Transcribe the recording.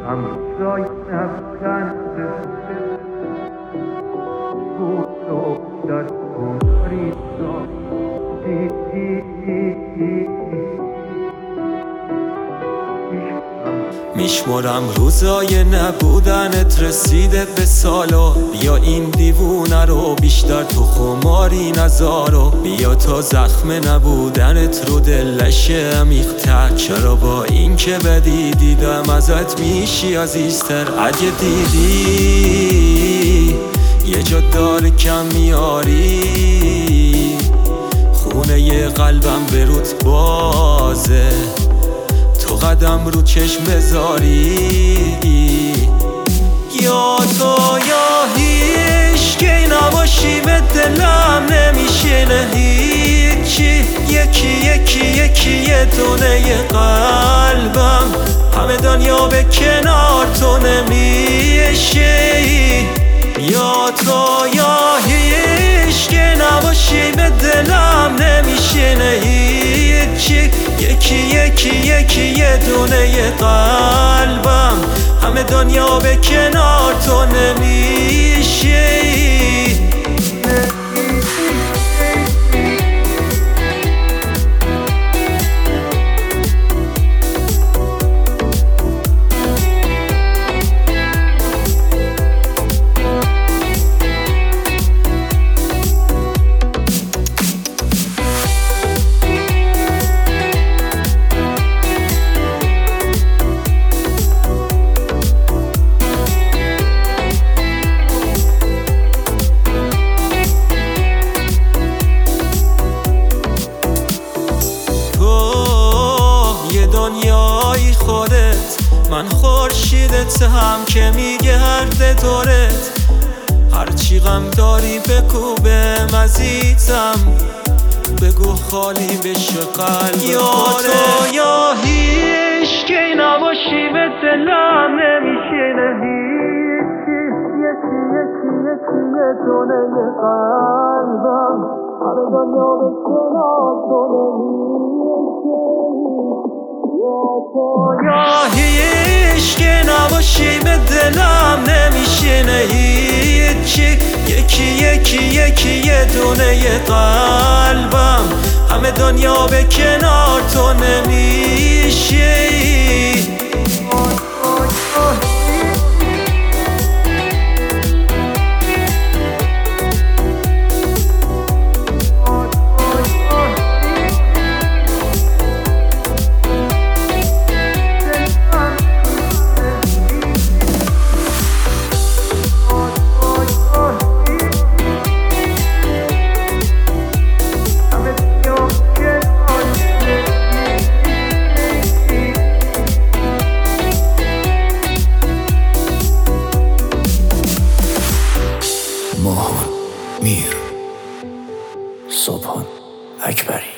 همسای نبودن بود و در کناری میشمرم روزای نبودنت رسیده به سالو. بیا این دیوونه رو بیشتر تو خماری نذارو. بیا تا زخم نبودنت رو دلش عمیق‌تر. چرا با این که بدی دیدم ازت میشی عزیزتر. اگه دیدی یه جا داره کم میاری، خونه ی قلبم به روت بازه، تو قدم رو چشم بذاری. یا تو یا هیچ که نباشی به دلم نمیشینه هیچی. یکی یکی یکی یه دونه ی قلبم، همه دنیا به کنار تو نمیشی. یا تو یا هیچ که نباشی به دلم نمیشینه هیچی. یکی یکی یکی یه دونه ی قلبم، همه دنیا به کنار تو نمیشی. دنیایی خودت، من خورشیدت هم که میگرده دورت. هرچی غم داری بگو بهم عزیزم، بگو خالی بشه قلب. یا تو یا هیچ که نباشی به دلم نمیشینه هیچی. یکی یکی یکی یه دونه ی قلبم، همه دنیا به کنار تو نمیشی. یا هیچ که نباشی به دلم نمیشینه هیچی. یکی یکی یکی یه دونه ی قلبم، همه دنیا به کنار تو نمیشی. ماهان میر، صبحان اکبری.